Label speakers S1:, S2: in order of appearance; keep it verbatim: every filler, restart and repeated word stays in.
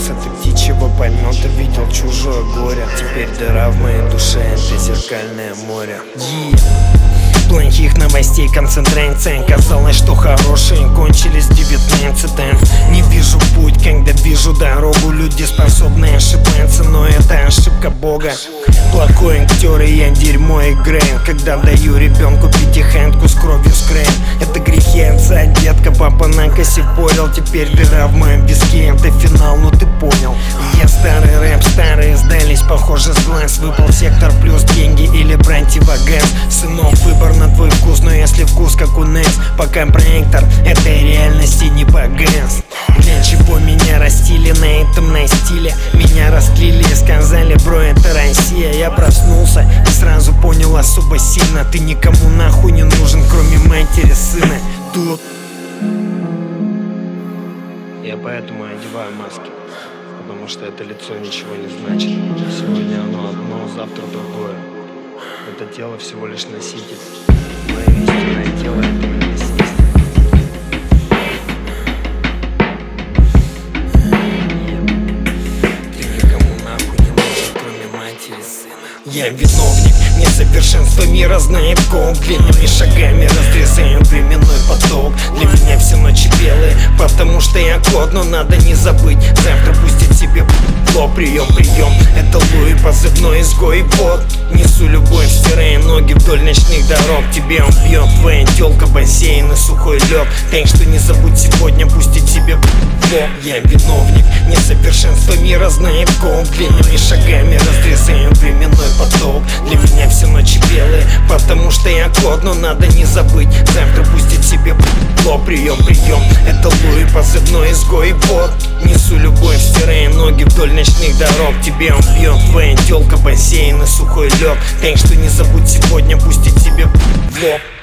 S1: высоты птичьего полета видел чужое горе. Теперь дыра в моей душе — это зеркальное море. Yeah. Плохих новостей концентрация. Казалось, что хорошие кончились девятнадцатым. Не вижу путь, когда вижу дорогу. Люди способны ошибаться, но это ошибка Бога. Плохой актер, и я дерьмо играю. Когда даю ребенку пятихэнтку с кровью с краем. Это грехи отца, детка, папа на косе порел. Теперь дыра в моем виске, это финал, ну ты понял. Я старый рэп, старые сдались, похоже с глаз. Выпал сектор плюс деньги или брать противогаз. Сынок, выбор на твой вкус, но если вкус как у Нэс, пока проектор этой реальности не погас. Для чего меня растили на этом настиле? Меня растлили и сказали: бро, это Россия. Я проснулся и сразу понял особо сильно: ты никому нахуй не нужен, кроме матери сына. Тут я поэтому одеваю маски, потому что это лицо ничего не значит. Сегодня оно одно, завтра другое. Это тело всего лишь носитель. Мое истинное тело — это не носитель. Ты никому нахуй не нужен, кроме матери сына. Я виновник несовершенства мира, знает ком. Длинными шагами разрезаю временной поток. Для меня все ночи белые, потому что я кот. Но надо не забыть завтра пустить себе фло. Прием, прием, это Луи, позывной изгой. Вот, несу любовь, стирая ноги вдоль ночных дорог. Тебе он бьет, твоя тёлка, бассейн и сухой лед. Так что не забудь сегодня пустить себе фло. Я виновник несовершенства мира, знает ком. Длинными шагами разрезаю временной поток. Для меня все ночи белые, потому что я кот. Но надо не забыть завтра пустить себе фло. Прием, прием, это Луи, позывной изгой. Вот, несу любовь, стирая ноги вдоль ночных дорог. Тебе он бьет, твоя тёлка, бассейн и сухой лед. Так что не забудь сегодня пустить себе фло.